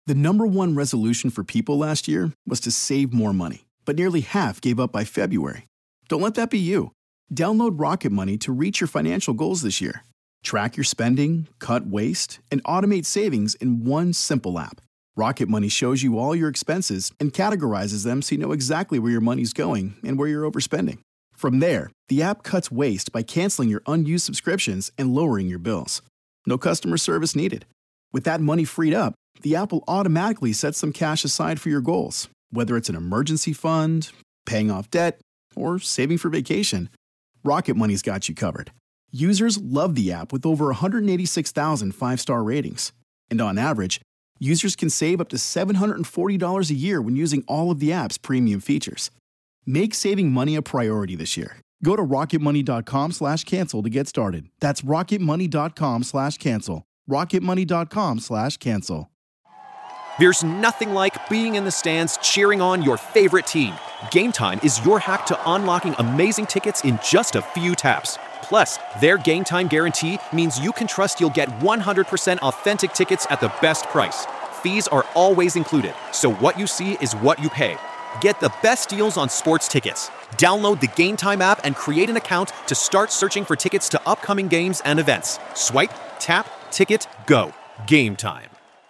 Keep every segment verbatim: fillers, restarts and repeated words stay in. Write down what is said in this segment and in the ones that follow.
The number one resolution for people last year was to save more money, but nearly half gave up by February. Don't let that be you. Download Rocket Money to reach your financial goals this year. Track your spending, cut waste, and automate savings in one simple app. Rocket Money shows you all your expenses and categorizes them so you know exactly where your money's going and where you're overspending. From there, the app cuts waste by canceling your unused subscriptions and lowering your bills. No customer service needed. With that money freed up, the app will automatically set some cash aside for your goals, whether it's an emergency fund, paying off debt, or saving for vacation. Rocket Money's got you covered. Users love the app with over one hundred eighty-six thousand five-star ratings. And on average, users can save up to seven hundred forty dollars a year when using all of the app's premium features. Make saving money a priority this year. Go to rocketmoney.com slash cancel to get started. That's rocketmoney.com slash cancel. rocketmoney.com slash cancel. There's nothing like being in the stands cheering on your favorite team. Game Time is your hack to unlocking amazing tickets in just a few taps. Plus, their Game Time guarantee means you can trust you'll get one hundred percent authentic tickets at the best price. Fees are always included, so what you see is what you pay. Get the best deals on sports tickets. Download the Game Time app and create an account to start searching for tickets to upcoming games and events. Swipe, tap, ticket, go. Game Time.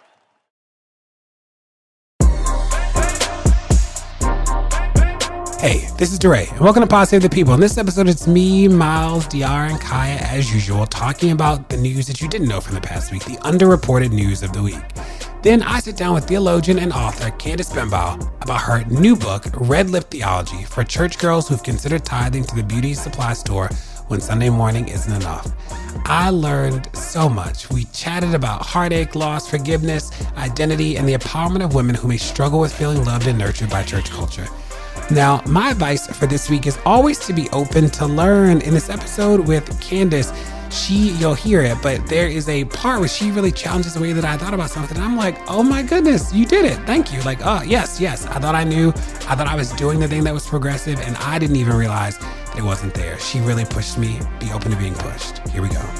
Hey, this is DeRay, and welcome to Pod Save the People. In this episode, it's me, Miles, D R, and Kaya, as usual, talking about the news that you didn't know from the past week, the underreported news of the week. Then I sit down with theologian and author Candice Benbow about her new book, Red Lip Theology, for church girls who've considered tithing to the beauty supply store when Sunday morning isn't enough. I learned so much. We chatted about heartache, loss, forgiveness, identity, and the empowerment of women who may struggle with feeling loved and nurtured by church culture. Now, my advice for this week is always to be open to learn. In this episode with Candice, she, you'll hear it, but there is a part where she really challenges the way that I thought about something. I'm like, oh my goodness, you did it. Thank you. Like, oh, yes, yes. I thought I knew. I thought I was doing the thing that was progressive, and I didn't even realize that it wasn't there. She really pushed me. Be open to being pushed. Here we go.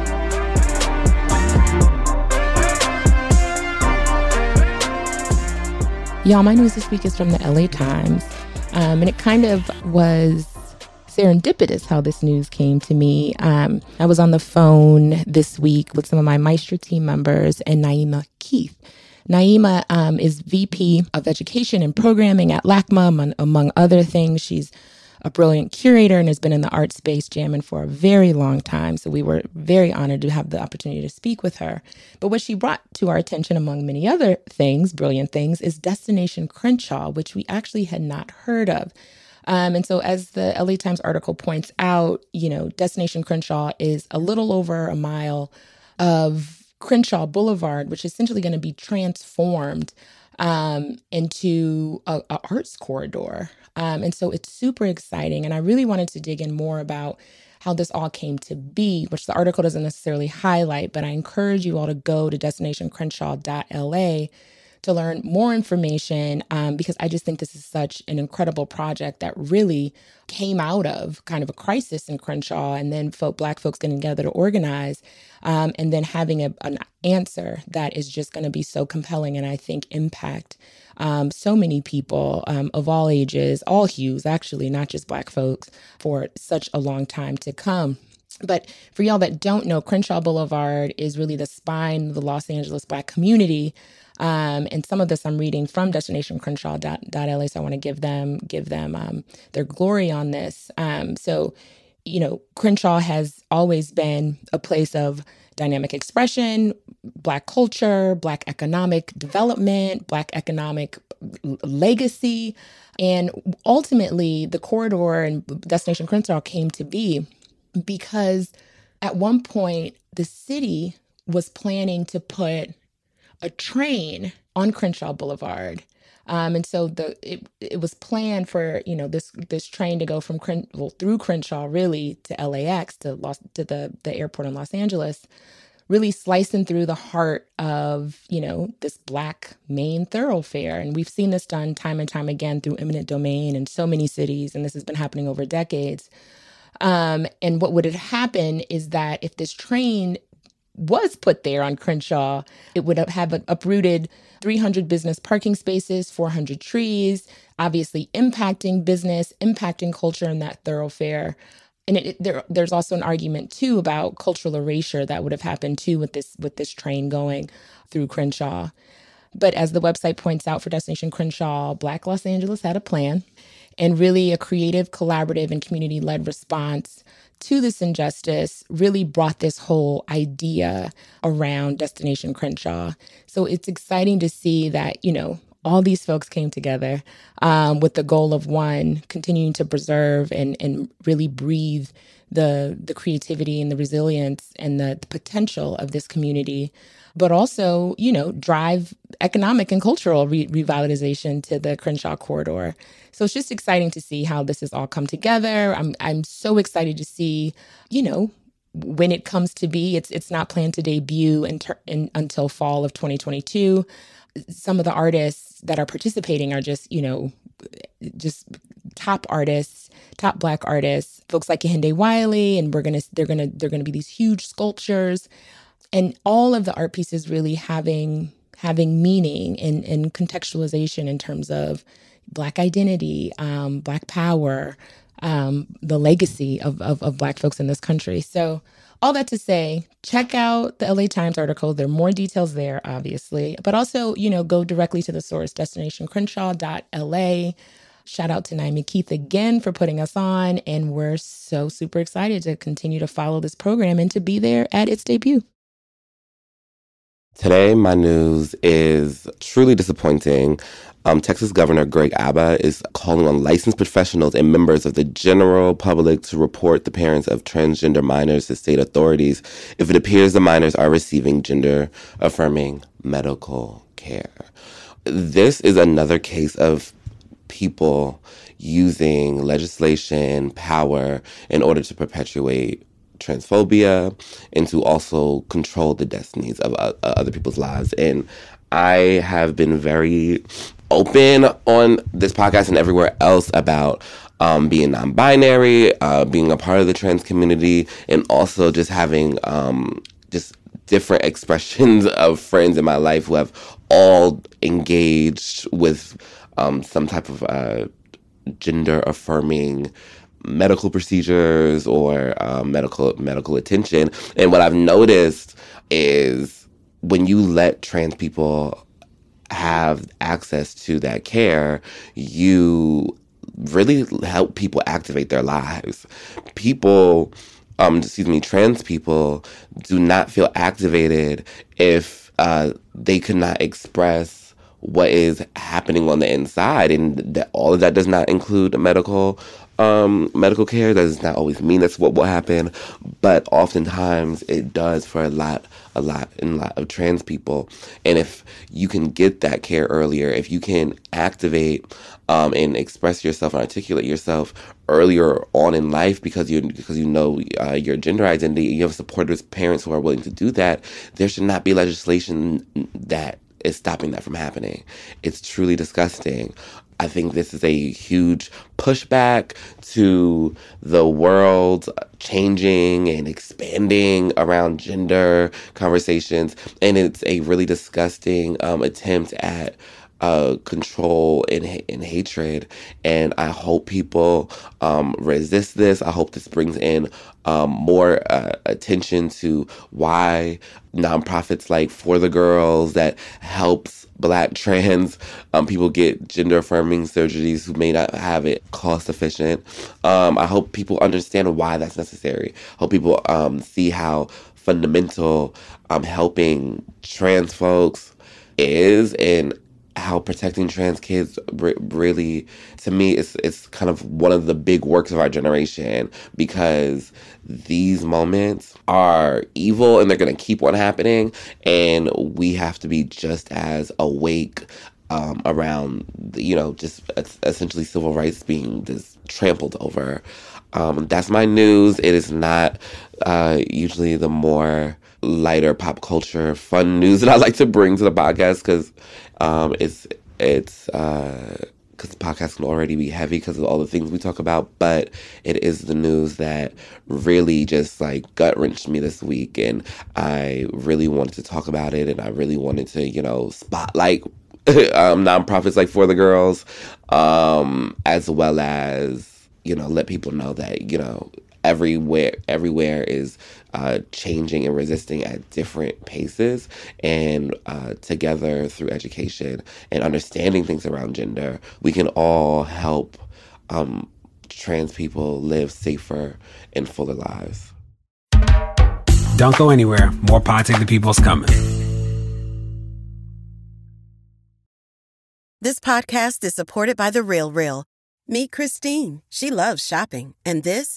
Y'all, my news this week is from the L A Times. Um, and it kind of was serendipitous how this news came to me. Um, I was on the phone this week with some of my Maestro team members and Naima Keith. Naima um, is V P of Education and Programming at LACMA, among, among other things. She's a brilliant curator and has been in the art space jamming for a very long time. So we were very honored to have the opportunity to speak with her. But what she brought to our attention, among many other things, brilliant things, is Destination Crenshaw, which we actually had not heard of. Um, and so as the L A Times article points out, you know, Destination Crenshaw is a little over a mile of Crenshaw Boulevard, which is essentially going to be transformed um, into a, a arts corridor. Um, and so it's super exciting. And I really wanted to dig in more about how this all came to be, which the article doesn't necessarily highlight, but I encourage you all to go to destination crenshaw dot L A to learn more information, um, because I just think this is such an incredible project that really came out of kind of a crisis in Crenshaw, and then folk, Black folks getting together to organize, um, and then having a, an answer that is just going to be so compelling and I think impact um, so many people um, of all ages, all hues, actually, not just Black folks, for such a long time to come. But for y'all that don't know, Crenshaw Boulevard is really the spine of the Los Angeles Black community. Um, and some of this I'm reading from destination crenshaw dot L A, so I want to give them give them um, their glory on this. Um, so, you know, Crenshaw has always been a place of dynamic expression, Black culture, Black economic development, Black economic legacy. And ultimately, the corridor and Destination Crenshaw came to be because at one point, the city was planning to put a train on Crenshaw Boulevard. Um, and so the it, it was planned for, you know, this this train to go from Cren- well, through Crenshaw really to L A X, to Los, to the, the airport in Los Angeles, really slicing through the heart of, you know, this Black main thoroughfare. And we've seen this done time and time again through eminent domain in so many cities, and this has been happening over decades. Um, and what would happen is that if this train was put there on Crenshaw, it would have uprooted three hundred business parking spaces, four hundred trees, obviously impacting business, impacting culture in that thoroughfare. And it, it, there, there's also an argument, too, about cultural erasure that would have happened, too, with this with this train going through Crenshaw. But as the website points out for Destination Crenshaw, Black Los Angeles had a plan and really a creative, collaborative, and community-led response to this injustice really brought this whole idea around Destination Crenshaw. So it's exciting to see that, you know, all these folks came together um, with the goal of, one, continuing to preserve and, and really breathe the, the creativity and the resilience and the, the potential of this community, but also, you know, drive economic and cultural re- revitalization to the Crenshaw corridor. So it's just exciting to see how this has all come together. I'm I'm so excited to see, you know, when it comes to be. It's it's not planned to debut in ter- in, until fall of twenty twenty-two. Some of the artists that are participating are just, you know, just top artists, top Black artists, folks like Kehinde Wiley, and we're gonna they're gonna they're gonna be these huge sculptures, and all of the art pieces really having having meaning and, and contextualization in terms of Black identity, um, Black power, um, the legacy of, of of Black folks in this country. So all that to say, check out the L A Times article. There are more details there, obviously, but also, you know, go directly to the source, destination crenshaw dot L A. Shout out to Naomi Keith again for putting us on. And we're so super excited to continue to follow this program and to be there at its debut. Today, my news is truly disappointing. Um, Texas Governor Greg Abbott is calling on licensed professionals and members of the general public to report the parents of transgender minors to state authorities if it appears the minors are receiving gender-affirming medical care. This is another case of people using legislation, power, in order to perpetuate transphobia and to also control the destinies of uh, other people's lives. And I have been very open on this podcast and everywhere else about um, being non-binary, uh, being a part of the trans community, and also just having um, just different expressions of friends in my life who have all engaged with um, some type of uh, gender-affirming medical procedures or uh, medical medical attention. And what I've noticed is when you let trans people have access to that care, you really help people activate their lives. People, um, excuse me, trans people do not feel activated if uh, they could not express what is happening on the inside. And that all of that does not include medical um, medical care. That does not always mean that's what will happen, but oftentimes it does for a lot, a lot, and a lot of trans people. And if you can get that care earlier, if you can activate um, and express yourself and articulate yourself earlier on in life, because you because you know uh, your gender identity, you have supportive parents who are willing to do that, there should not be legislation that is stopping that from happening. It's truly disgusting. I think this is a huge pushback to the world changing and expanding around gender conversations. And it's a really disgusting um, attempt at uh, control and, and hatred. And I hope people um, resist this. I hope this brings in um, more uh, attention to why nonprofits like For the Girls that helps Black trans um, people get gender-affirming surgeries who may not have it cost efficient. Um, I hope people understand why that's necessary. I hope people um, see how fundamental um, helping trans folks is, and how protecting trans kids re- really, to me, it's it's kind of one of the big works of our generation, because these moments are evil and they're going to keep on happening, and we have to be just as awake um, around, you know, just essentially civil rights being just trampled over. Um, that's my news. It is not uh, usually the more lighter pop culture fun news that I like to bring to the podcast, because um, it's it's uh, because the podcast can already be heavy because of all the things we talk about, but it is the news that really just like gut wrenched me this week, and I really wanted to talk about it, and I really wanted to, you know, spotlight um, nonprofits like For the Girls, um, as well as, you know, let people know that, you know, everywhere everywhere is uh, changing and resisting at different paces, and uh, together through education and understanding things around gender, we can all help um, trans people live safer and fuller lives. Don't go anywhere. More Pod Save the People's coming. This podcast is supported by The RealReal. Meet Christine. She loves shopping. And this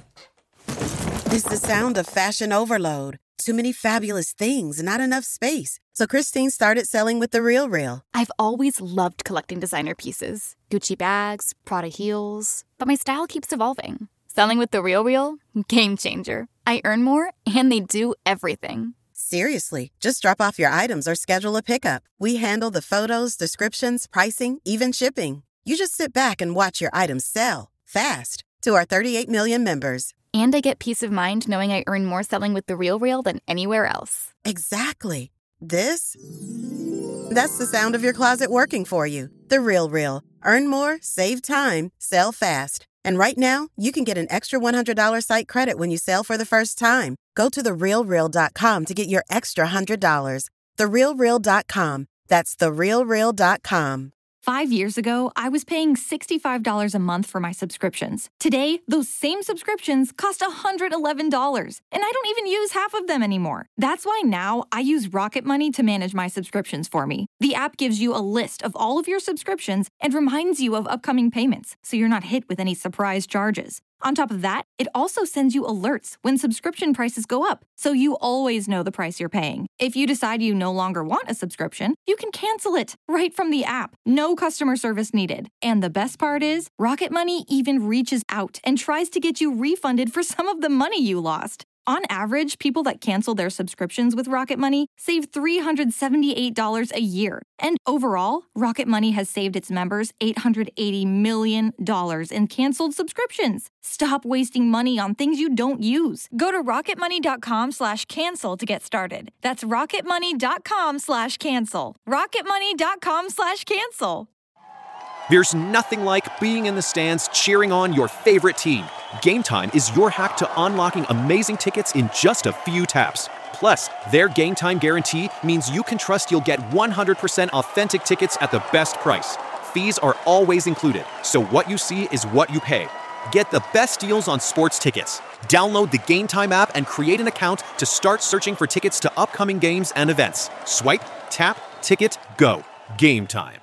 is the sound of fashion overload. Too many fabulous things, not enough space. So Christine started selling with The RealReal. I've always loved collecting designer pieces. Gucci bags, Prada heels. But my style keeps evolving. Selling with The RealReal? Game changer. I earn more, and they do everything. Seriously, just drop off your items or schedule a pickup. We handle the photos, descriptions, pricing, even shipping. You just sit back and watch your items sell fast to our thirty-eight million members. And I get peace of mind knowing I earn more selling with The RealReal than anywhere else. Exactly. This? That's the sound of your closet working for you. The RealReal. Earn more, save time, sell fast. And right now, you can get an extra one hundred dollars site credit when you sell for the first time. Go to the real real dot com to get your extra one hundred dollars. the real real dot com. That's the real real dot com. Five years ago, I was paying sixty-five dollars a month for my subscriptions. Today, those same subscriptions cost one hundred eleven dollars, and I don't even use half of them anymore. That's why now I use Rocket Money to manage my subscriptions for me. The app gives you a list of all of your subscriptions and reminds you of upcoming payments, so you're not hit with any surprise charges. On top of that, it also sends you alerts when subscription prices go up, so you always know the price you're paying. If you decide you no longer want a subscription, you can cancel it right from the app. No customer service needed. And the best part is, Rocket Money even reaches out and tries to get you refunded for some of the money you lost. On average, people that cancel their subscriptions with Rocket Money save three hundred seventy-eight dollars a year. And overall, Rocket Money has saved its members eight hundred eighty million dollars in canceled subscriptions. Stop wasting money on things you don't use. Go to rocketmoney.com slash cancel to get started. That's rocketmoney.com slash cancel. rocketmoney.com slash cancel. There's nothing like being in the stands cheering on your favorite team. Game Time is your hack to unlocking amazing tickets in just a few taps. Plus, their Game Time guarantee means you can trust you'll get one hundred percent authentic tickets at the best price. Fees are always included, so what you see is what you pay. Get the best deals on sports tickets. Download the Game Time app and create an account to start searching for tickets to upcoming games and events. Swipe, tap, ticket, go. Game Time.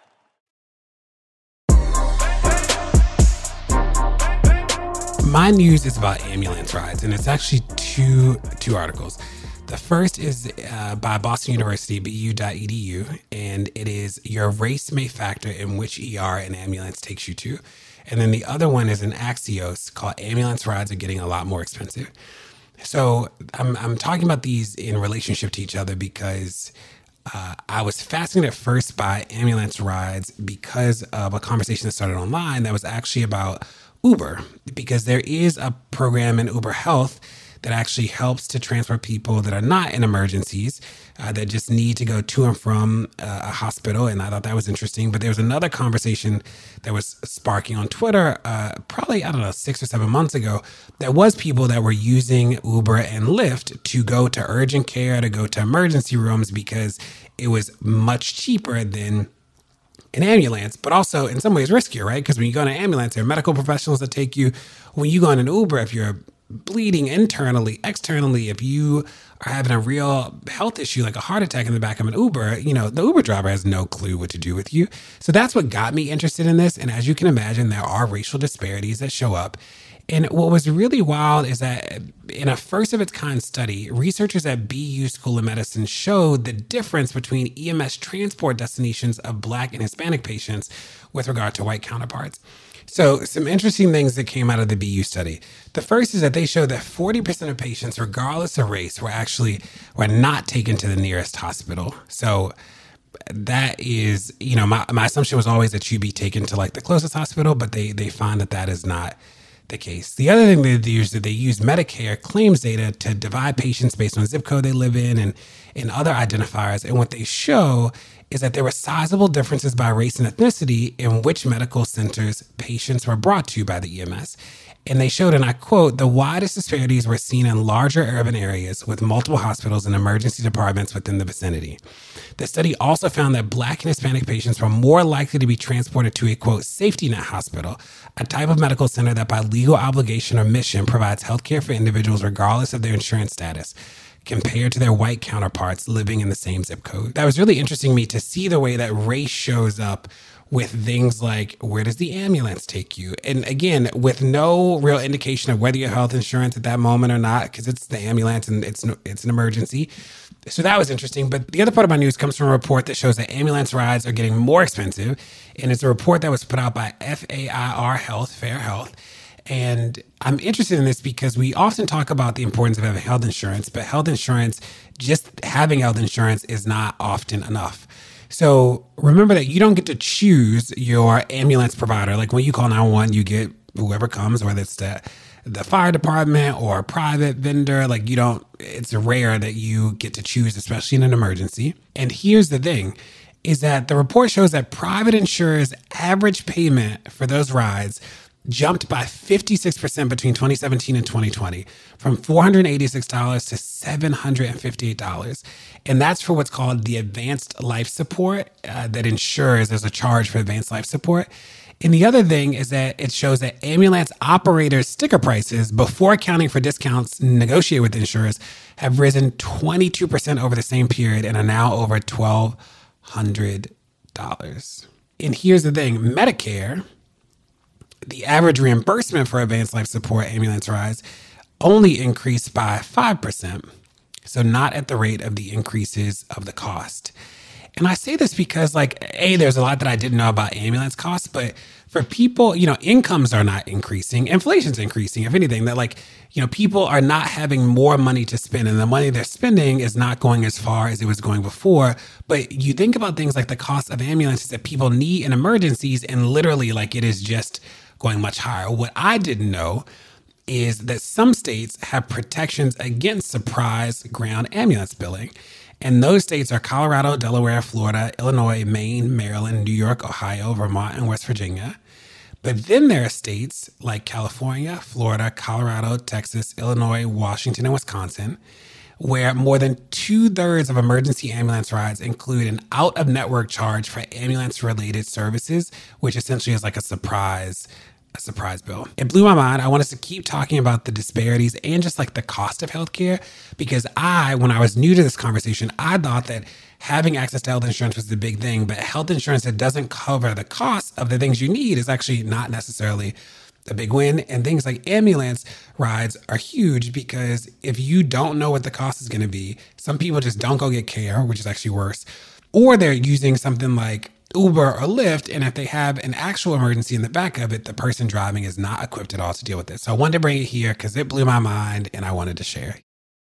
My news is about ambulance rides, and it's actually two two articles. The first is uh, by Boston University, b u dot e d u, and it is your race may factor in which E R an ambulance takes you to. And then the other one is an Axios called Ambulance Rides Are Getting a Lot More Expensive. So I'm, I'm talking about these in relationship to each other because uh, I was fascinated at first by ambulance rides because of a conversation that started online that was actually about Uber, because there is a program in Uber Health that actually helps to transport people that are not in emergencies, uh, that just need to go to and from uh, a hospital. And I thought that was interesting. But there was another conversation that was sparking on Twitter, uh, probably, I don't know, six or seven months ago, that was people that were using Uber and Lyft to go to urgent care, to go to emergency rooms, because it was much cheaper than an ambulance, but also in some ways riskier, right? Because when you go in an ambulance, there are medical professionals that take you. When you go in an Uber, if you're bleeding internally, externally, if you are having a real health issue, like a heart attack in the back of an Uber, you know, the Uber driver has no clue what to do with you. So that's what got me interested in this. And as you can imagine, there are racial disparities that show up. And what was really wild is that in a first of its kind study, researchers at B U School of Medicine showed the difference between E M S transport destinations of Black and Hispanic patients with regard to white counterparts. So some interesting things that came out of the B U study. The first is that they showed that forty percent of patients, regardless of race, were actually were not taken to the nearest hospital. So that is, you know, my, my assumption was always that you'd be taken to like the closest hospital, but they, they find that that is not the case. The other thing they use is that they use Medicare claims data to divide patients based on the zip code they live in and, and other identifiers. And what they show is that there were sizable differences by race and ethnicity in which medical centers patients were brought to by the E M S. And they showed, and I quote, the widest disparities were seen in larger urban areas with multiple hospitals and emergency departments within the vicinity. The study also found that Black and Hispanic patients were more likely to be transported to a, quote, safety net hospital, a type of medical center that by legal obligation or mission provides healthcare for individuals regardless of their insurance status, compared to their white counterparts living in the same zip code. That was really interesting to me to see the way that race shows up with things like, where does the ambulance take you? And again, with no real indication of whether you have health insurance at that moment or not, because it's the ambulance and it's it's an emergency. So that was interesting. But the other part of my news comes from a report that shows that ambulance rides are getting more expensive. And it's a report that was put out by F A I R Health, Fair Health. And I'm interested in this because we often talk about the importance of having health insurance, but health insurance, just having health insurance is not often enough. So remember that you don't get to choose your ambulance provider. Like when you call nine one one, you get whoever comes, whether it's the, the fire department or a private vendor. Like you don't, it's rare that you get to choose, especially in an emergency. And here's the thing, is that the report shows that private insurers' average payment for those rides jumped by fifty-six percent between twenty seventeen and twenty twenty, from four hundred eighty-six dollars to seven hundred fifty-eight dollars. And that's for what's called the advanced life support uh, that ensures there's a charge for advanced life support. And the other thing is that it shows that ambulance operators' sticker prices, before accounting for discounts negotiated with insurers, have risen twenty-two percent over the same period and are now over twelve hundred dollars. And here's the thing, Medicare, the average reimbursement for advanced life support ambulance rides only increased by five percent. So not at the rate of the increases of the cost. And I say this because, like, A, there's a lot that I didn't know about ambulance costs, but for people, you know, incomes are not increasing. Inflation's increasing. If anything, that like, you know, people are not having more money to spend, and the money they're spending is not going as far as it was going before. But you think about things like the cost of ambulances that people need in emergencies, and literally, like, it is just going much higher. What I didn't know is that some states have protections against surprise ground ambulance billing. And those states are Colorado, Delaware, Florida, Illinois, Maine, Maryland, New York, Ohio, Vermont, and West Virginia. But then there are states like California, Florida, Colorado, Texas, Illinois, Washington, and Wisconsin, where more than two-thirds of emergency ambulance rides include an out-of-network charge for ambulance-related services, which essentially is like a surprise a surprise bill. It blew my mind. I want us to keep talking about the disparities and just like the cost of healthcare, because I, when I was new to this conversation, I thought that having access to health insurance was the big thing, but health insurance that doesn't cover the cost of the things you need is actually not necessarily a big win. And things like ambulance rides are huge, because if you don't know what the cost is going to be, some people just don't go get care, which is actually worse, or they're using something like Uber or Lyft, and if they have an actual emergency in the back of it, the person driving is not equipped at all to deal with it. So I wanted to bring it here because it blew my mind and I wanted to share.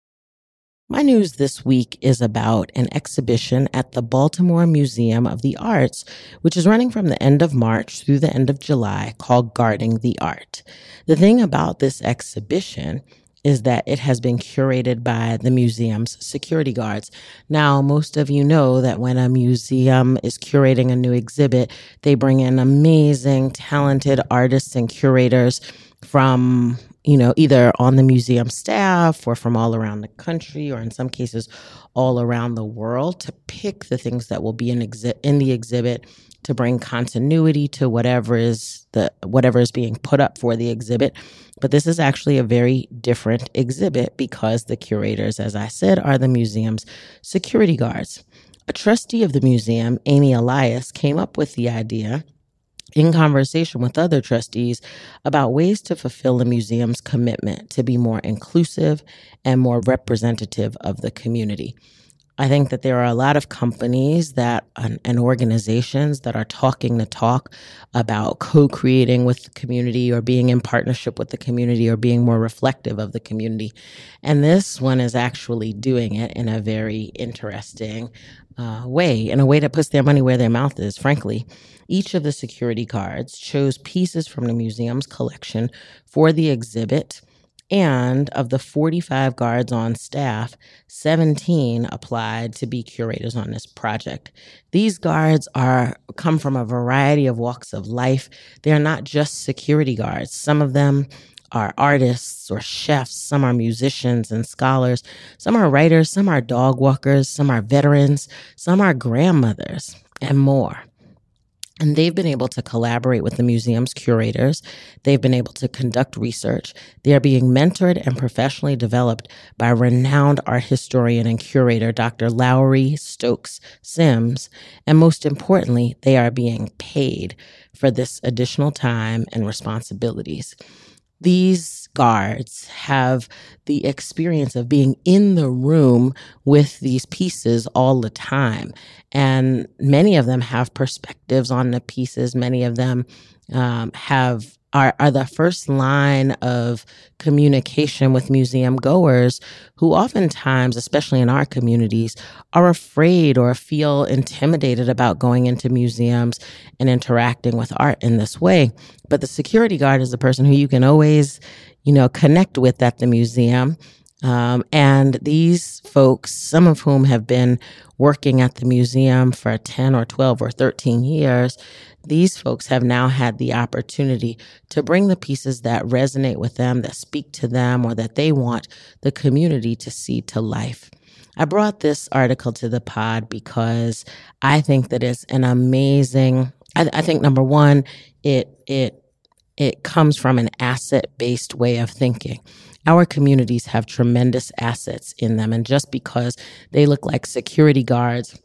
My news this week is about an exhibition at the Baltimore Museum of the Arts, which is running from the end of March through the end of July, called Guarding the Art. The thing about this exhibition is that it has been curated by the museum's security guards. Now, most of you know that when a museum is curating a new exhibit, they bring in amazing, talented artists and curators from, you know, either on the museum staff or from all around the country, or in some cases, all around the world, to pick the things that will be in, exhi- in the exhibit, to bring continuity to whatever is the whatever is being put up for the exhibit. But this is actually a very different exhibit because the curators, as I said, are the museum's security guards. A trustee of the museum, Amy Elias, came up with the idea in conversation with other trustees about ways to fulfill the museum's commitment to be more inclusive and more representative of the community. I think that there are a lot of companies that and, and organizations that are talking the talk about co-creating with the community or being in partnership with the community or being more reflective of the community. And this one is actually doing it in a very interesting uh, way, in a way that puts their money where their mouth is, frankly. Each of the security guards chose pieces from the museum's collection for the exhibit. And of the forty-five guards on staff, seventeen applied to be curators on this project. These guards are come from a variety of walks of life. They're not just security guards. Some of them are artists or chefs. Some are musicians and scholars. Some are writers. Some are dog walkers. Some are veterans. Some are grandmothers and more. And they've been able to collaborate with the museum's curators. They've been able to conduct research. They are being mentored and professionally developed by renowned art historian and curator, Doctor Lowry Stokes Sims. And most importantly, they are being paid for this additional time and responsibilities. These guards have the experience of being in the room with these pieces all the time. And many of them have perspectives on the pieces. Many of them um, have are, are the first line of communication with museum goers who oftentimes, especially in our communities, are afraid or feel intimidated about going into museums and interacting with art in this way. But the security guard is the person who you can always, you know, connect with at the museum. Um, and these folks, some of whom have been working at the museum for ten or twelve or thirteen years, these folks have now had the opportunity to bring the pieces that resonate with them, that speak to them, or that they want the community to see to life. I brought this article to the pod because I think that it's an amazing, I, I think number one, it, it, it comes from an asset-based way of thinking. Our communities have tremendous assets in them. And just because they look like security guards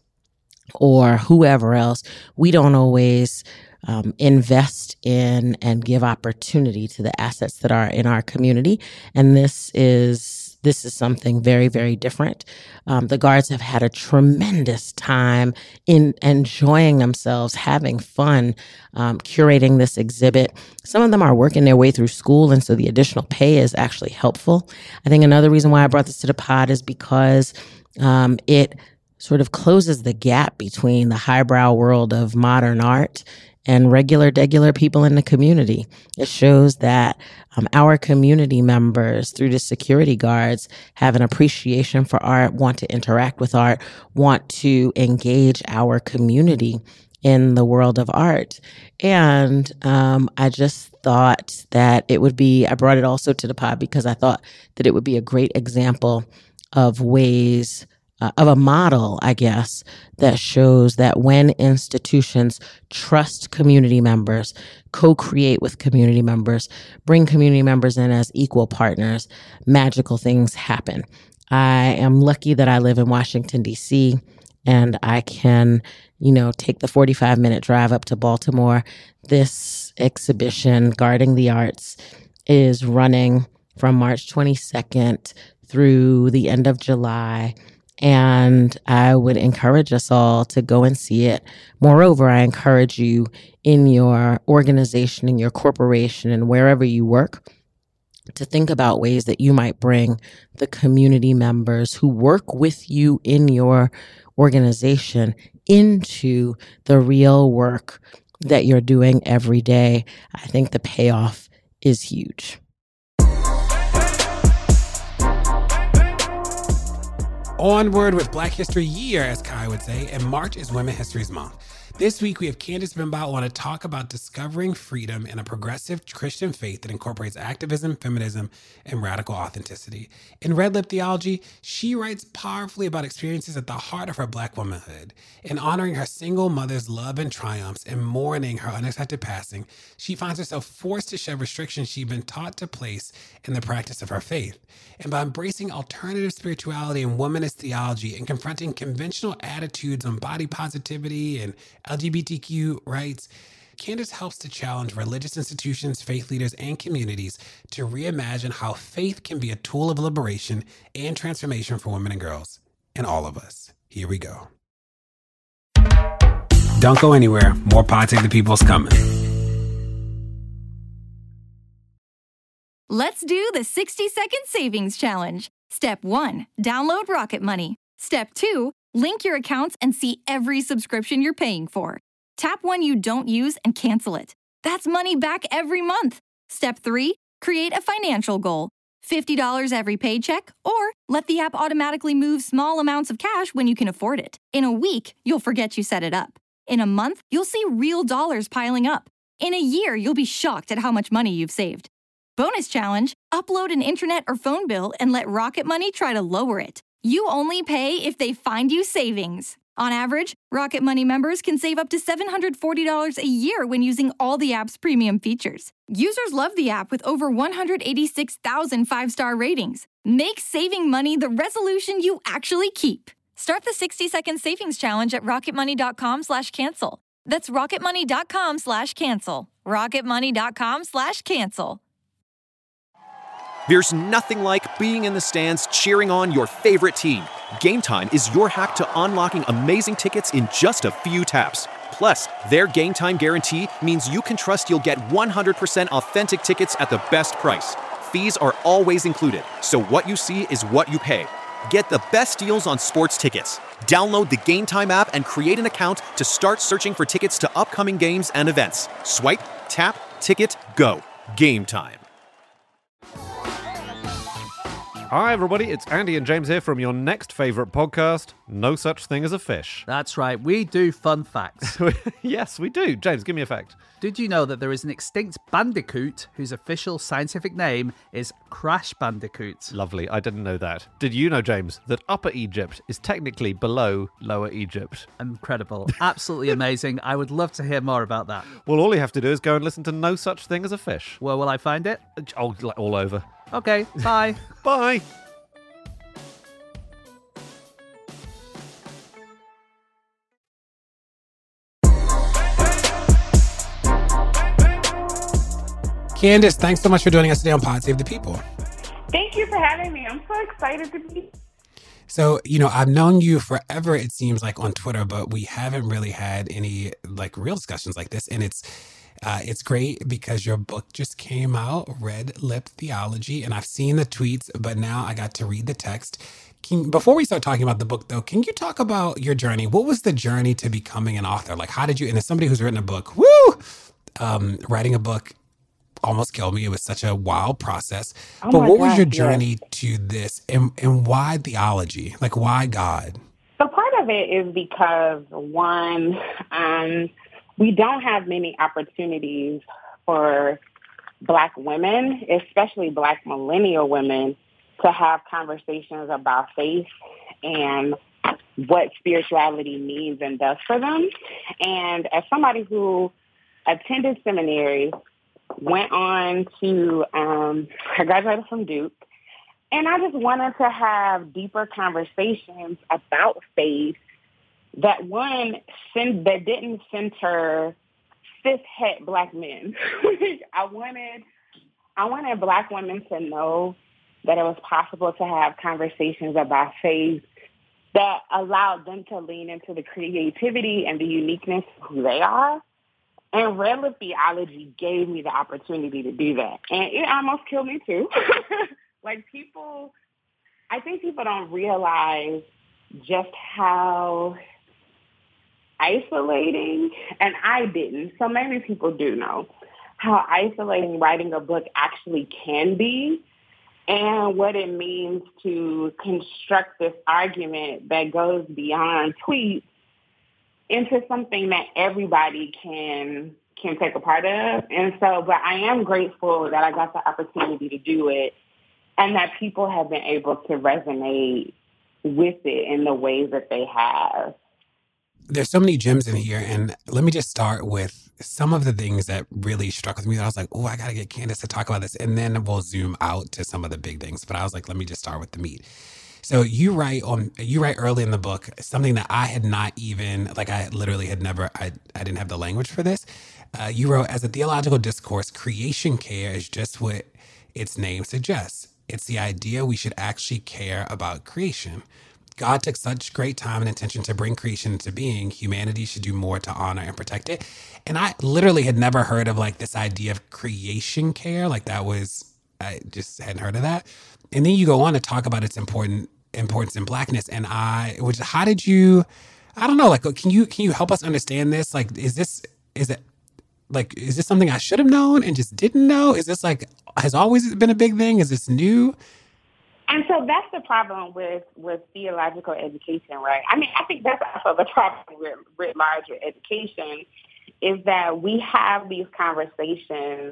or whoever else, we don't always um, invest in and give opportunity to the assets that are in our community. And this is This is something very, very different. Um, the guards have had a tremendous time in enjoying themselves, having fun, um, curating this exhibit. Some of them are working their way through school, and so the additional pay is actually helpful. I think another reason why I brought this to the pod is because um, it sort of closes the gap between the highbrow world of modern art and regular, degular people in the community. It shows that um, our community members, through the security guards, have an appreciation for art, want to interact with art, want to engage our community in the world of art. And um, I just thought that it would be, I brought it also to the pod because I thought that it would be a great example of ways Uh, of a model, I guess, that shows that when institutions trust community members, co-create with community members, bring community members in as equal partners, magical things happen. I am lucky that I live in Washington, D C, and I can, you know, take the forty-five minute drive up to Baltimore. This exhibition, Guarding the Arts, is running from March twenty-second through the end of July. And I would encourage us all to go and see it. Moreover, I encourage you in your organization, in your corporation, and wherever you work, to think about ways that you might bring the community members who work with you in your organization into the real work that you're doing every day. I think the payoff is huge. Onward with Black History Year, as Kai would say, and March is Women's History Month. This week, we have Candace Bimbaugh on to talk about discovering freedom in a progressive Christian faith that incorporates activism, feminism, and radical authenticity. In Red Lip Theology, she writes powerfully about experiences at the heart of her Black womanhood. In honoring her single mother's love and triumphs and mourning her unexpected passing, she finds herself forced to shed restrictions she'd been taught to place in the practice of her faith. And by embracing alternative spirituality and womanist theology and confronting conventional attitudes on body positivity and L G B T Q rights, Candace helps to challenge religious institutions, faith leaders, and communities to reimagine how faith can be a tool of liberation and transformation for women and girls, and all of us. Here we go. Don't go anywhere. More Pod Save the People's coming. Let's do the sixty second savings challenge. Step one, download Rocket Money. Step two, link your accounts and see every subscription you're paying for. Tap one you don't use and cancel it. That's money back every month. Step three, create a financial goal. fifty dollars every paycheck, or let the app automatically move small amounts of cash when you can afford it. In a week, you'll forget you set it up. In a month, you'll see real dollars piling up. In a year, you'll be shocked at how much money you've saved. Bonus challenge, upload an internet or phone bill and let Rocket Money try to lower it. You only pay if they find you savings. On average, Rocket Money members can save up to seven hundred forty dollars a year when using all the app's premium features. Users love the app with over one hundred eighty-six thousand five-star ratings. Make saving money the resolution you actually keep. Start the sixty second savings challenge at rocketmoney.com slash cancel. That's rocketmoney.com slash cancel. rocketmoney.com slash cancel. There's nothing like being in the stands cheering on your favorite team. Game Time is your hack to unlocking amazing tickets in just a few taps. Plus, their Game Time guarantee means you can trust you'll get one hundred percent authentic tickets at the best price. Fees are always included, so what you see is what you pay. Get the best deals on sports tickets. Download the Game Time app and create an account to start searching for tickets to upcoming games and events. Swipe, tap, ticket, go. Game Time. Hi everybody, it's Andy and James here from your next favourite podcast, No Such Thing as a Fish. That's right, we do fun facts. Yes, we do. James, give me a fact. Did you know that there is an extinct bandicoot whose official scientific name is Crash Bandicoot? Lovely, I didn't know that. Did you know, James, that Upper Egypt is technically below Lower Egypt? Incredible. Absolutely amazing. I would love to hear more about that. Well, all you have to do is go and listen to No Such Thing as a Fish. Where will I find it? Oh, all over. Okay, bye. Bye. Candace, thanks so much for joining us today on Pod Save the People. Thank you for having me. I'm so excited to be. So, you know, I've known you forever, it seems like, on Twitter, but we haven't really had any like real discussions like this. And it's uh, it's great because your book just came out, Red Lip Theology, and I've seen the tweets, but now I got to read the text. Can, before we start talking about the book, though, can you talk about your journey? What was the journey to becoming an author? Like, how did you, and as somebody who's written a book, woo, um, writing a book almost killed me. It was such a wild process. Oh but what God, was your journey yes. to this, and, and why theology? Like, why God? So part of it is because, one, um, we don't have many opportunities for Black women, especially Black millennial women, to have conversations about faith and what spirituality means and does for them. And as somebody who attended seminary, went on to, um, I graduated from Duke, and I just wanted to have deeper conversations about faith that, one, that didn't center cis-het Black men. I wanted, I wanted Black women to know that it was possible to have conversations about faith that allowed them to lean into the creativity and the uniqueness of who they are. And Red Lip Theology gave me the opportunity to do that. And it almost killed me, too. Like, people, I think people don't realize just how isolating, and I didn't, so maybe people do know, how isolating writing a book actually can be and what it means to construct this argument that goes beyond tweets into something that everybody can can take a part of. And so, but I am grateful that I got the opportunity to do it and that people have been able to resonate with it in the ways that they have. There's so many gems in here, and let me just start with some of the things that really struck with me. That I was like, oh, I got to get Candace to talk about this, and then we'll zoom out to some of the big things. But I was like, let me just start with the meat. So you write on you write early in the book something that I had not even, like I literally had never, I, I didn't have the language for this. Uh, you wrote, as a theological discourse, creation care is just what its name suggests. It's the idea we should actually care about creation. God took such great time and attention to bring creation into being. Humanity should do more to honor and protect it. And I literally had never heard of like this idea of creation care. Like that was, I just hadn't heard of that. And then you go on to talk about its important importance in Blackness. And I, which, how did you, I don't know, like, can you, can you help us understand this? Like, is this, is it like, is this something I should have known and just didn't know? Is this like, has always been a big thing? Is this new? And so that's the problem with, with theological education, right? I mean, I think that's also the problem with, with larger education is that we have these conversations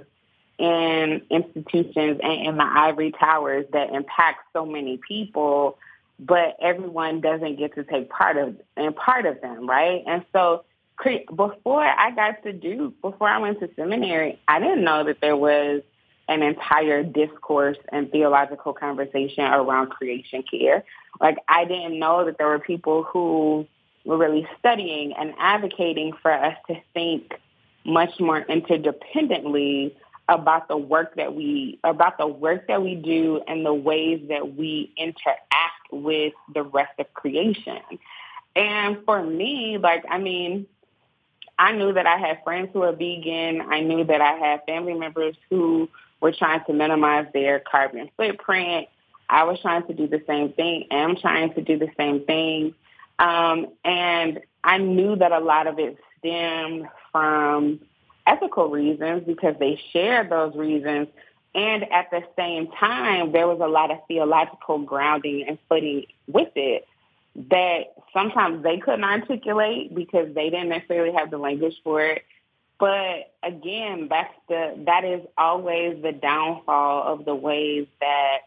in institutions and in the ivory towers that impact so many people, but everyone doesn't get to take part of and part of them, right? And so before I got to Duke, before I went to seminary, I didn't know that there was an entire discourse and theological conversation around creation care. Like, I didn't know that there were people who were really studying and advocating for us to think much more interdependently about the work that we, about the work that we do and the ways that we interact with the rest of creation. And for me, like, I mean, I knew that I had friends who were vegan. I knew that I had family members who were trying to minimize their carbon footprint. I was trying to do the same thing. Am trying to do the same thing. Um, and I knew that a lot of it stemmed from ethical reasons because they shared those reasons. And at the same time, there was a lot of theological grounding and footing with it that sometimes they couldn't articulate because they didn't necessarily have the language for it. But again, that's the that is always the downfall of the ways that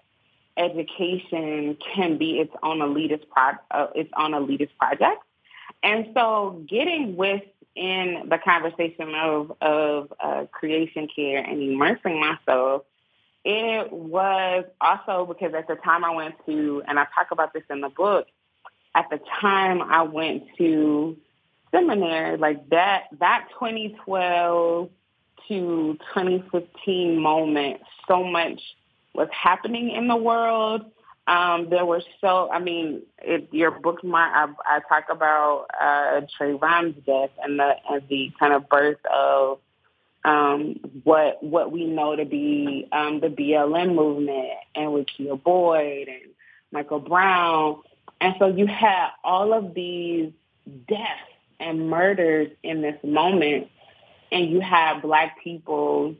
education can be its own elitist pro, uh, its own elitist project. And so, getting within the conversation of of uh, creation care and immersing myself, it was also because at the time I went to, and I talk about this in the book, at the time I went to seminary, like that, that twenty twelve to twenty fifteen moment, so much was happening in the world. Um, there were so, I mean, if your bookmark, I, I talk about uh, Trayvon's death and the and the kind of birth of um, what what we know to be um, the B L M movement, and Rekia Boyd and Michael Brown, and so you had all of these deaths and murders in this moment, and you have Black people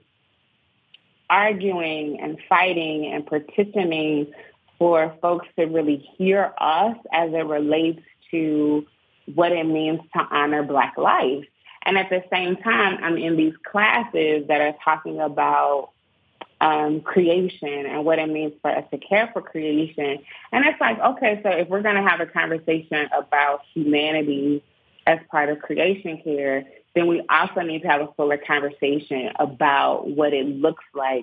arguing and fighting and petitioning for folks to really hear us as it relates to what it means to honor Black life. And at the same time, I'm in these classes that are talking about um, creation and what it means for us to care for creation. And it's like, okay, so if we're going to have a conversation about humanity as part of creation care, then we also need to have a fuller conversation about what it looks like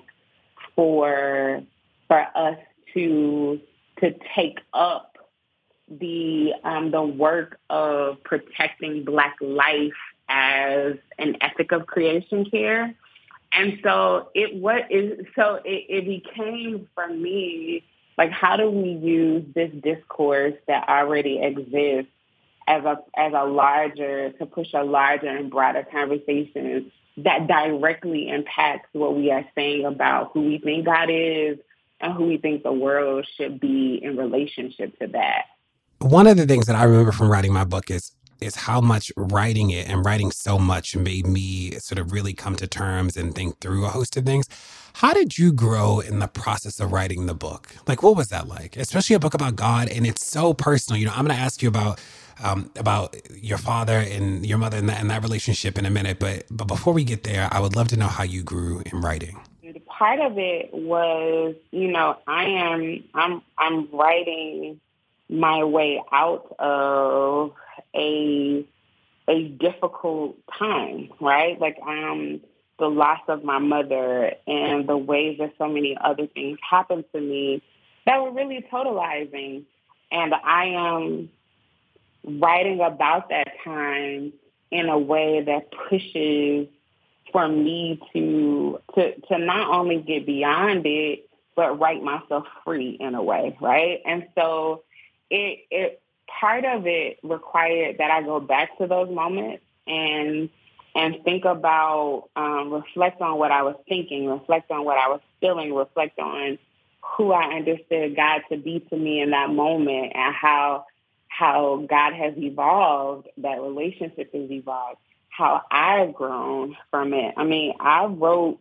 for for us to to take up the um, the work of protecting Black life as an ethic of creation care. And so it what is so it, it became for me like, how do we use this discourse that already exists as a as a larger, to push a larger and broader conversation that directly impacts what we are saying about who we think God is and who we think the world should be in relationship to that. One of the things that I remember from writing my book is is how much writing it and writing so much made me sort of really come to terms and think through a host of things. How did you grow in the process of writing the book? Like, what was that like? Especially a book about God, and it's so personal. You know, I'm going to ask you about um, about your father and your mother and that, and that relationship in a minute. But but before we get there, I would love to know how you grew in writing. Part of it was, you know, I am I'm I'm writing my way out of a a difficult time, right? Like um the loss of my mother and the ways that so many other things happened to me that were really totalizing. And I am writing about that time in a way that pushes for me to to to not only get beyond it, but write myself free in a way, right? And so it it part of it required that I go back to those moments and and think about, um, reflect on what I was thinking, reflect on what I was feeling, reflect on who I understood God to be to me in that moment, and how how God has evolved, that relationship has evolved, how I've grown from it. I mean, I wrote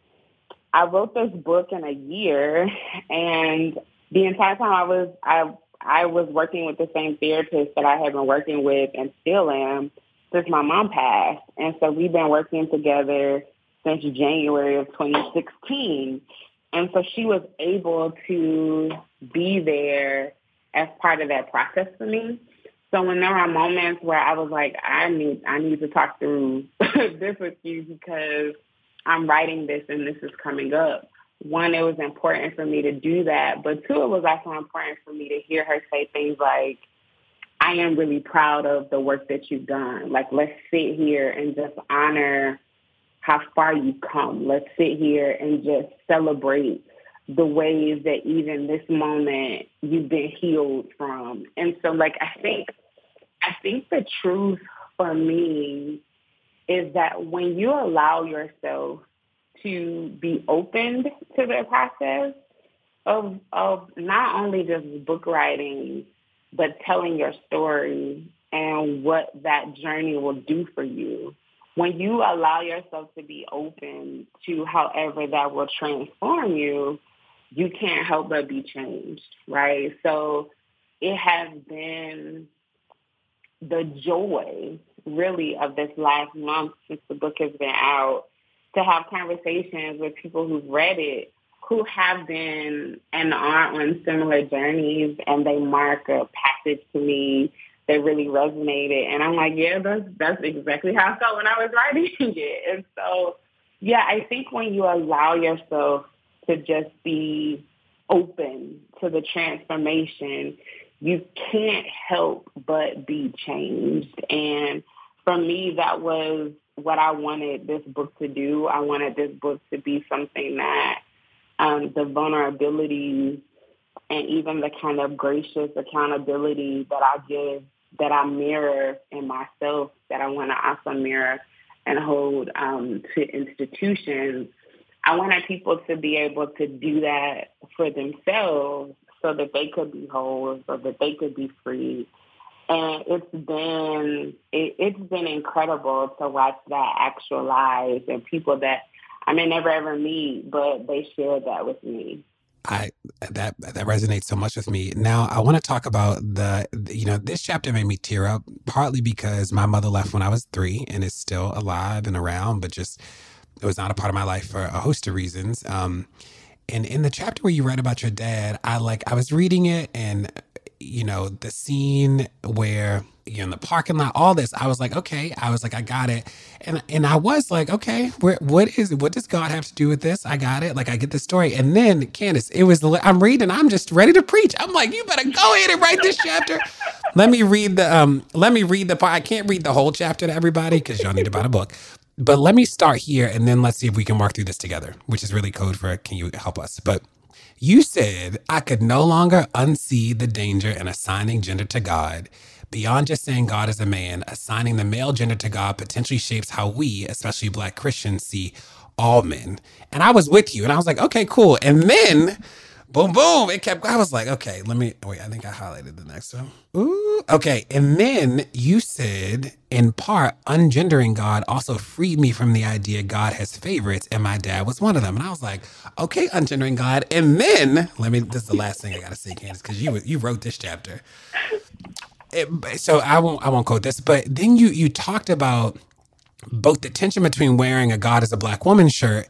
I wrote this book in a year, and the entire time I was I I was working with the same therapist that I had been working with and still am since my mom passed. And so we've been working together since January of twenty sixteen. And so she was able to be there as part of that process for me. So when there are moments where I was like, I need I need to talk through this with you because I'm writing this and this is coming up. One, it was important for me to do that. But two, it was also important for me to hear her say things like, I am really proud of the work that you've done. Like, let's sit here and just honor how far you've come. Let's sit here and just celebrate the ways that even this moment you've been healed from. And so, like, I think, I think the truth for me is that when you allow yourself to be opened to the process of of not only just book writing, but telling your story and what that journey will do for you. When you allow yourself to be open to however that will transform you, you can't help but be changed, right? So it has been the joy, really, of this last month since the book has been out, to have conversations with people who've read it, who have been and are on similar journeys, and they mark a passage to me that really resonated. And I'm like, yeah, that's, that's exactly how I felt when I was writing it. And so, yeah, I think when you allow yourself to just be open to the transformation, you can't help but be changed. And for me, that was what I wanted this book to do. I wanted this book to be something that um, the vulnerability and even the kind of gracious accountability that I give, that I mirror in myself, that I want to also mirror and hold um, to institutions. I wanted people to be able to do that for themselves so that they could be whole, so that they could be free. And it's been it, it's been incredible to watch that actualize, and people that I may never ever meet, but they shared that with me. I that that resonates so much with me. Now, I want to talk about the, the, you know, this chapter made me tear up, partly because my mother left when I was three and is still alive and around, but just it was not a part of my life for a host of reasons. Um, and in the chapter where you read about your dad, I like I was reading it, and you know, the scene where you're in the parking lot, all this, I was like, okay, I was like, I got it. And and I was like, okay, where, what is, what does God have to do with this? I got it. Like, I get the story. And then, Candace, it was, I'm reading, I'm just ready to preach. I'm like, you better go ahead and write this chapter. Let me read the, um, let me read the part. I can't read the whole chapter to everybody because y'all need to buy the book. But let me start here, and then let's see if we can work through this together, which is really code for, can you help us? But you said, I could no longer unsee the danger in assigning gender to God. Beyond just saying God is a man, assigning the male gender to God potentially shapes how we, especially Black Christians, see all men. And I was with you, and I was like, okay, cool. And then, boom, boom, it kept, I was like, okay, let me, wait, I think I highlighted the next one. Ooh, okay. And then you said, in part, ungendering God also freed me from the idea God has favorites, and my dad was one of them. And I was like, okay, ungendering God. And then, let me, this is the last thing I got to say, Candace, because you you wrote this chapter. It, so I won't I won't quote this, but then you you talked about both the tension between wearing a God as a Black woman shirt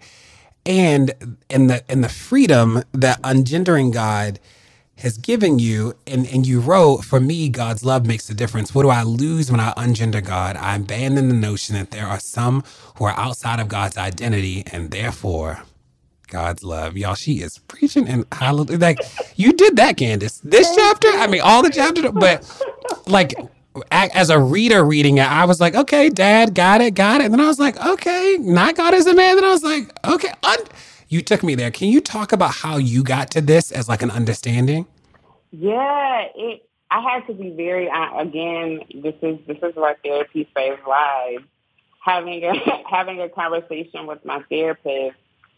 and and the and the freedom that ungendering God has given you. And, and you wrote, for me, God's love makes a difference. What do I lose when I ungender God? I abandon the notion that there are some who are outside of God's identity, and therefore God's love. Y'all, she is preaching, and hallelujah. Like, you did that, Candace. This chapter, I mean, all the chapters, but like, as a reader reading it, I was like, okay, Dad, got it, got it. And then I was like, okay, not God as a man. Then I was like, okay, un- you took me there. Can you talk about how you got to this as like an understanding? Yeah, it. I had to be very, uh, again, this is this is where therapy saves lives. Having a, having a conversation with my therapist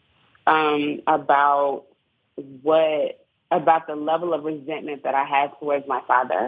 um, about what, about the level of resentment that I had towards my father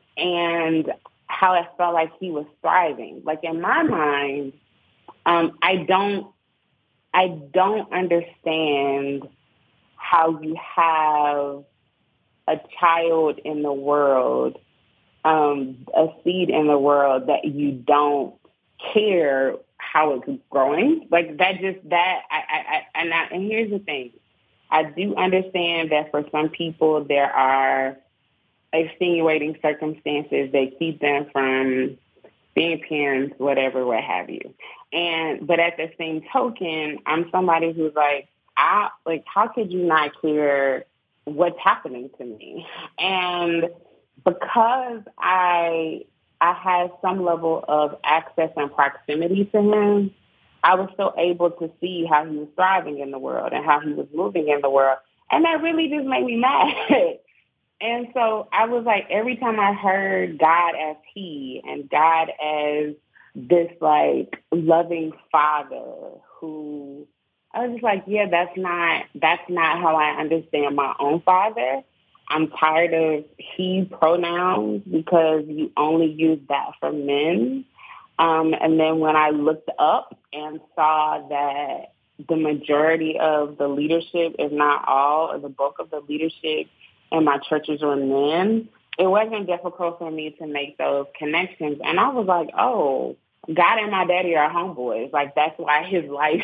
and how I felt like he was thriving. Like in my mind, um, I don't, I don't understand how you have a child in the world, um, a seed in the world that you don't care how it's growing. Like that just, that, I, I, I and, I, and here's the thing. I do understand that for some people there are extenuating circumstances that keep them from being parents, whatever, what have you. And, but at the same token, I'm somebody who's like, I, like, how could you not care what's happening to me? And because I, I had some level of access and proximity to him, I was still able to see how he was thriving in the world and how he was moving in the world. And that really just made me mad. And so I was like, every time I heard God as he and God as this like loving father who, I was just like, yeah, that's not, that's not how I understand my own father. I'm tired of he pronouns because you only use that for men. Um, and then when I looked up and saw that the majority of the leadership, if not all, or the bulk of the leadership in my churches were men, it wasn't difficult for me to make those connections. And I was like, oh, God and my daddy are homeboys. Like, that's why his life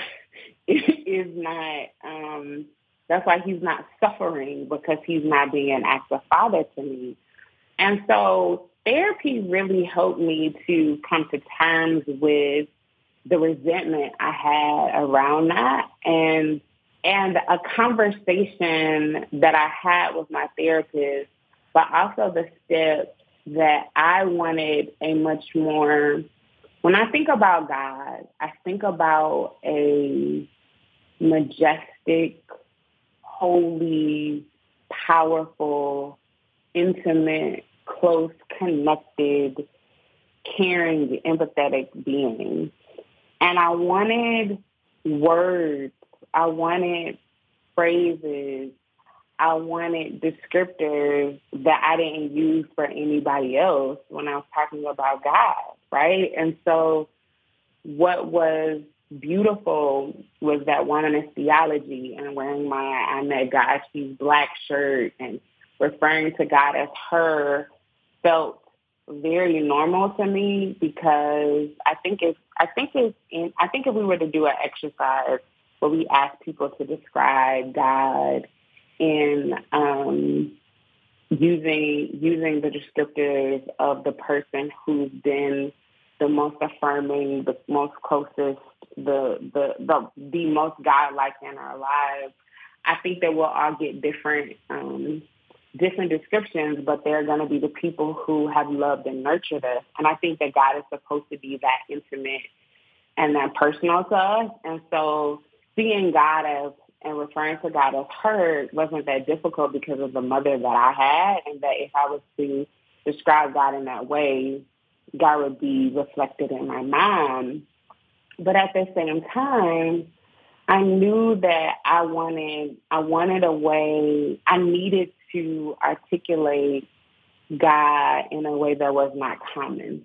is not, um, that's why he's not suffering, because he's not being an active father to me. And so therapy really helped me to come to terms with the resentment I had around that, and and a conversation that I had with my therapist, but also the steps that I wanted a much more, when I think about God, I think about a majestic, holy, powerful, intimate, close, connected, caring, empathetic being. And I wanted words, I wanted phrases, I wanted descriptors that I didn't use for anybody else when I was talking about God, right? And so what was beautiful was that oneness theology and wearing my I Met God She's Black shirt and referring to God as her felt very normal to me, because I think if I think if in, I think if we were to do an exercise where we ask people to describe God in um, using using the descriptors of the person who's been the most affirming, the most closest, the the the, the most God-like in our lives, I think that we'll all get different um, different descriptions, but they're going to be the people who have loved and nurtured us. And I think that God is supposed to be that intimate and that personal to us. And so seeing God as and referring to God as her wasn't that difficult because of the mother that I had, and that if I was to describe God in that way, God would be reflected in my mom. But at the same time, I knew that I wanted, I wanted a way, I needed to articulate God in a way that was not common,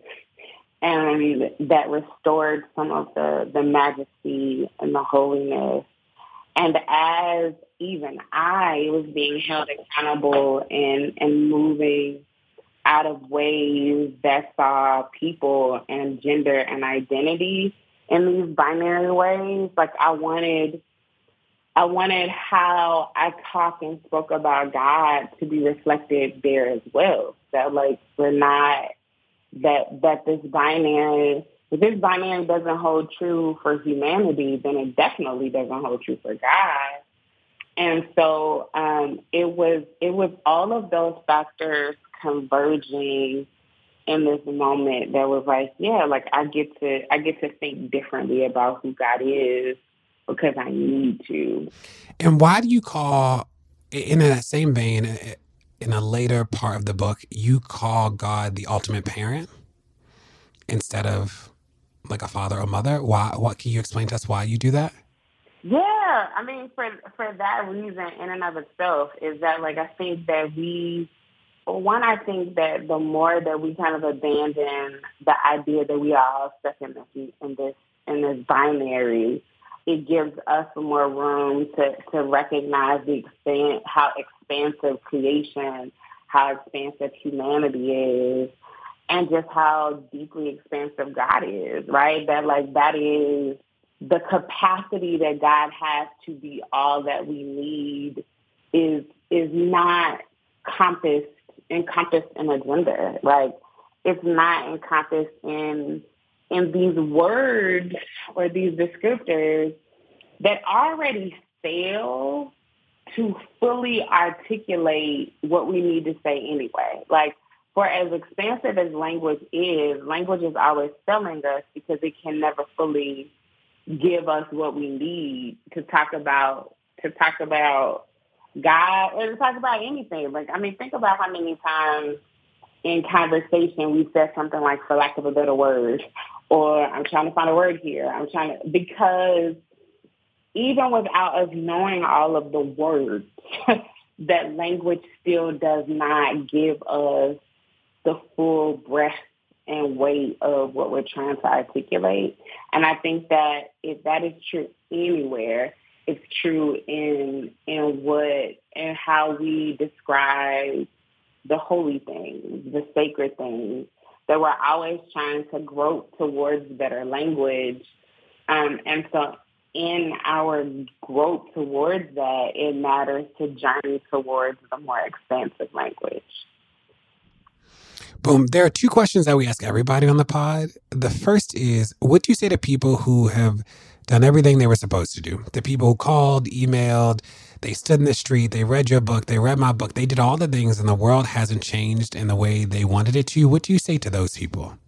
and that restored some of the, the majesty and the holiness. And as even I was being held accountable and, and moving out of ways that saw people and gender and identity in these binary ways, like I wanted, I wanted how I talk and spoke about God to be reflected there as well. That like we're not that that this binary, if this binary doesn't hold true for humanity, then it definitely doesn't hold true for God. And so um, it was it was all of those factors converging in this moment that was like, yeah, like I get to I get to think differently about who God is because I need to. And why do you call, in that same vein, in a later part of the book, you call God the ultimate parent instead of like a father or mother. Why? What can you explain to us why you do that? Yeah, I mean, for for that reason, in and of itself, is that like I think that we, well, one, I think that the more that we kind of abandon the idea that we are all stuck in this in this in this binary, it gives us more room to to recognize the extent, how expansive creation, how expansive humanity is, and just how deeply expansive God is. Right? That like that is. The capacity that God has to be all that we need is is not encompassed encompassed in a gender. Like it's not encompassed in in these words or these descriptors that already fail to fully articulate what we need to say anyway. Like for as expansive as language is, language is always failing us because it can never fully give us what we need to talk about to talk about God or to talk about anything. Like, I mean, think about how many times in conversation we said something like, for lack of a better word, or I'm trying to find a word here. I'm trying to, because even without us knowing all of the words, that language still does not give us the full breadth and weight of what we're trying to articulate. And I think that if that is true anywhere, it's true in in what and how we describe the holy things, the sacred things, that we're always trying to grope towards better language. Um, and so in our grope towards that, it matters to journey towards the more expansive language. Boom. There are two questions that we ask everybody on the pod. The first is, what do you say to people who have done everything they were supposed to do? The people who called, emailed, they stood in the street, they read your book, they read my book, they did all the things and the world hasn't changed in the way they wanted it to. What do you say to those people?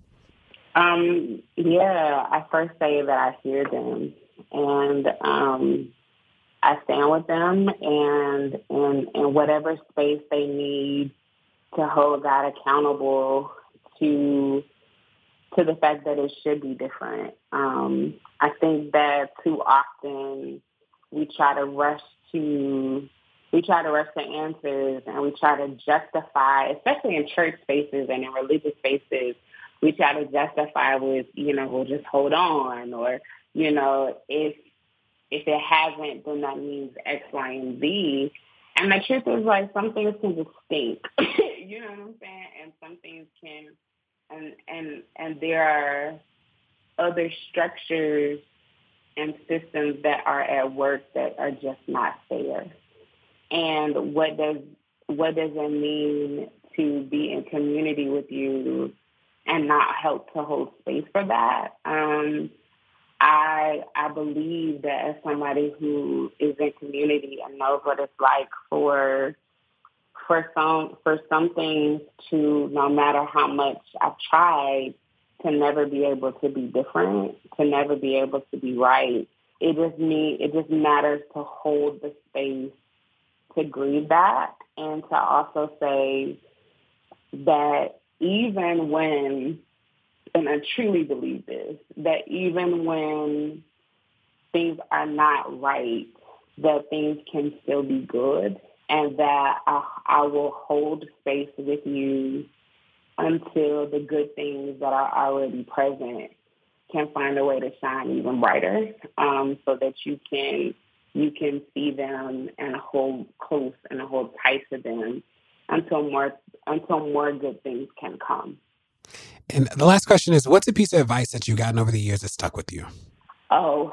Um, yeah, I first say that I hear them and um, I stand with them and in, in whatever space they need to hold God accountable to to the fact that it should be different. Um, I think that too often we try to rush to we try to rush to answers and we try to justify, especially in church spaces and in religious spaces, we try to justify with, you know, we'll just hold on, or, you know, if if it hasn't, then that means X, Y, and Z. And the truth is, like, some things can just stink. You know what I'm saying? And some things can, and and and there are other structures and systems that are at work that are just not fair. And what does what does it mean to be in community with you and not help to hold space for that? Um, I I believe that as somebody who is in community and knows what it's like for for some for some things to, no matter how much I've tried, to never be able to be different, to never be able to be right. It just me it just matters to hold the space to grieve that, and to also say that even when, and I truly believe this, that even when things are not right, that things can still be good, and that I, I will hold space with you until the good things that are already present can find a way to shine even brighter, um, so that you can you can see them and hold close and hold tight to them until more until more good things can come. And the last question is, what's a piece of advice that you've gotten over the years that stuck with you? Oh,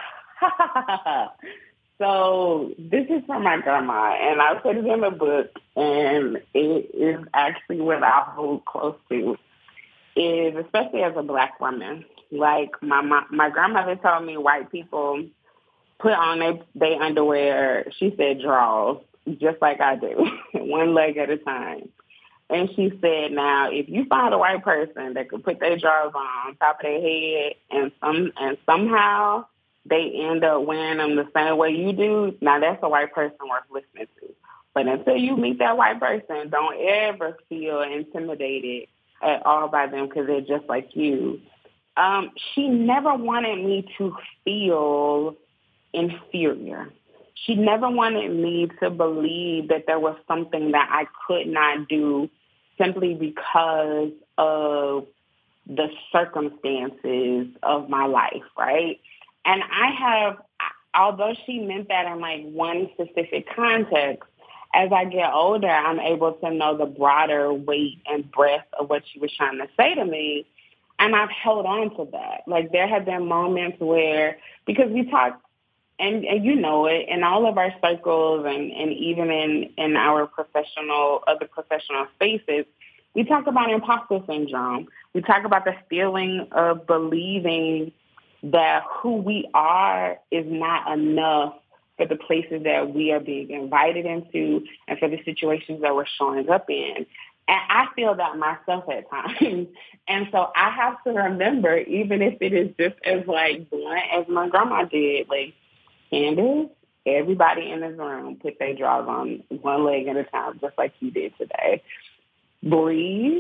so this is from my grandma, and I put it in a book, and it is actually what I hold close to, is especially as a Black woman. Like, my my, my grandmother told me white people put on their, their underwear, she said drawers, just like I do, one leg at a time. And she said, now, if you find a white person that could put their drawers on, on top of their head and some and somehow they end up wearing them the same way you do, now that's a white person worth listening to. But until you meet that white person, don't ever feel intimidated at all by them because they're just like you. Um, she never wanted me to feel inferior. She never wanted me to believe that there was something that I could not do simply because of the circumstances of my life, right? And I have, although she meant that in like one specific context, as I get older, I'm able to know the broader weight and breadth of what she was trying to say to me. And I've held on to that. Like, there have been moments where, because we talk, and, and you know it, in all of our circles and, and even in, in our professional, other professional spaces, we talk about imposter syndrome. We talk about the feeling of believing that who we are is not enough for the places that we are being invited into and for the situations that we're showing up in. And I feel that myself at times. And so I have to remember, even if it is just as like blunt as my grandma did, like, Candace, everybody in this room put their drawers on one leg at a time, just like you did today. Breathe.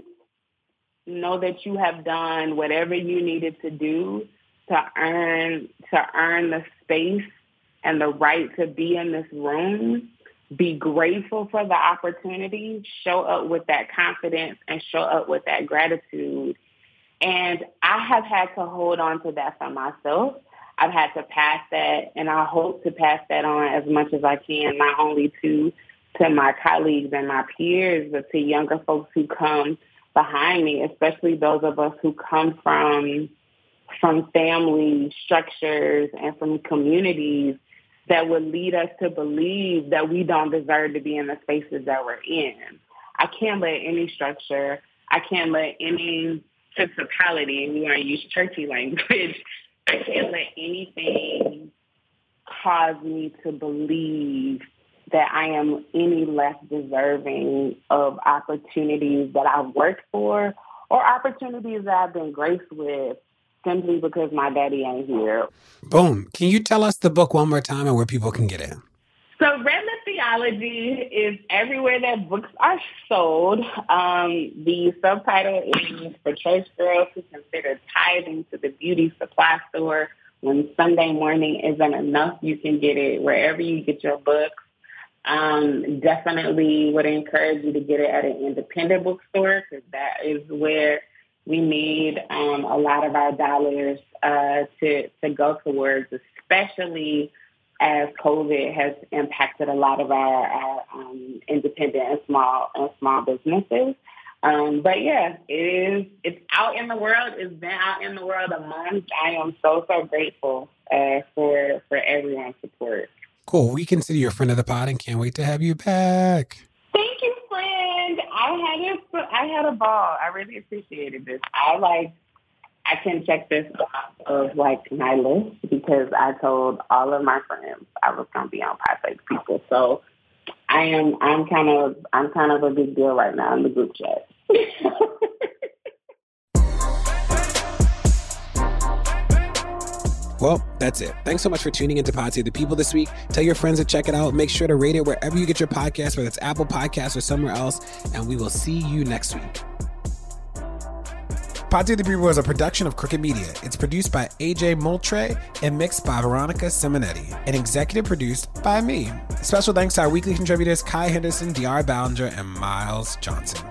Know that you have done whatever you needed to do to earn to earn the space and the right to be in this room. Be grateful for the opportunity. Show up with that confidence and show up with that gratitude. And I have had to hold on to that for myself. I've had to pass that, and I hope to pass that on as much as I can, not only to to my colleagues and my peers, but to younger folks who come behind me, especially those of us who come from from family structures and from communities that would lead us to believe that we don't deserve to be in the spaces that we're in. I can't let any structure, I can't let any principality, we want to use churchy language, I can't let anything cause me to believe that I am any less deserving of opportunities that I've worked for or opportunities that I've been graced with simply because my daddy ain't here. Boom. Can you tell us the book one more time and where people can get it? So Redlit Theology is everywhere that books are sold. Um, the subtitle is For Church Girls Who Consider Tithing to the Beauty Supply Store. When Sunday morning isn't enough, you can get it wherever you get your books. Um, definitely would encourage you to get it at an independent bookstore because that is where we need um, a lot of our dollars uh, to, to go towards, especially as COVID has impacted a lot of our, our um, independent and small and small businesses. Um, but yeah, it is. It's out in the world. It's been out in the world a month. I am so so grateful uh, for for everyone's support. Cool. We consider you a friend of the pod and can't wait to have you back. Thank you, friend. I had a, I had a ball. I really appreciated this. I like. I can check this off of like my list because I told all of my friends I was going to be on Pod Save the People. So I am. I'm kind of. I'm kind of a big deal right now in the group chat. Well, that's it. Thanks so much for tuning into Pod Save the People this week. Tell your friends to check it out. Make sure to rate it wherever you get your podcast, whether it's Apple Podcasts or somewhere else. And we will see you next week. Pod Save the People is a production of Crooked Media. It's produced by A J Moultrie and mixed by Veronica Simonetti and executive produced by me. Special thanks to our weekly contributors Kai Henderson, D R Ballinger, and Miles Johnson.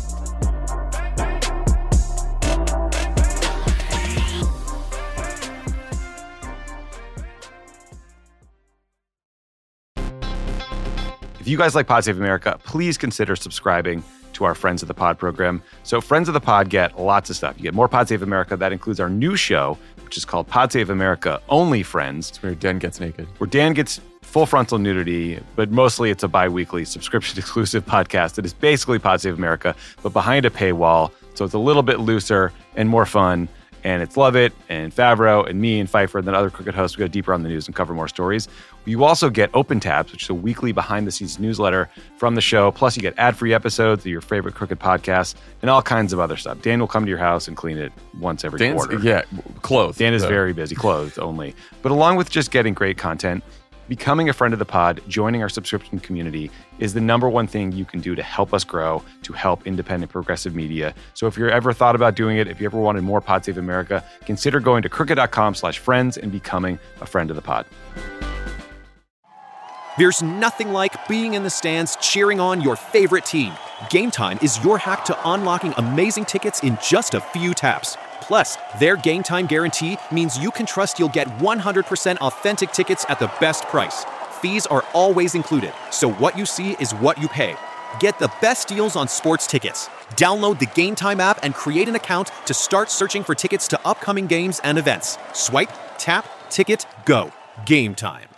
If you guys like Pod Save America, please consider subscribing to our Friends of the Pod program. So Friends of the Pod get lots of stuff. You get more Pod Save America. That includes our new show, which is called Pod Save America Only Friends. It's where Dan gets naked. Where Dan gets full frontal nudity, but mostly it's a bi-weekly subscription-exclusive podcast that is basically Pod Save America, but behind a paywall. So it's a little bit looser and more fun. And it's Lovett and Favreau and me and Pfeiffer and then other Crooked hosts. We go deeper on the news and cover more stories. You also get Open Tabs, which is a weekly behind-the-scenes newsletter from the show. Plus, you get ad-free episodes of your favorite Crooked podcasts and all kinds of other stuff. Dan will come to your house and clean it once every Dan's, quarter. Yeah, clothed. Dan is so. very busy, clothed only. But along with just getting great content, Becoming a friend of the pod, joining our subscription community, is the number one thing you can do to help us grow, to help independent progressive media. So if you're ever thought about doing it, if you ever wanted more Pod Save America, consider going to crooked.com slash friends and becoming a friend of the pod. There's nothing like being in the stands cheering on your favorite team. Game Time is your hack to unlocking amazing tickets in just a few taps. Plus, their Game Time guarantee means you can trust you'll get one hundred percent authentic tickets at the best price. Fees are always included, so what you see is what you pay. Get the best deals on sports tickets. Download the Game Time app and create an account to start searching for tickets to upcoming games and events. Swipe, tap, ticket, go. Game Time.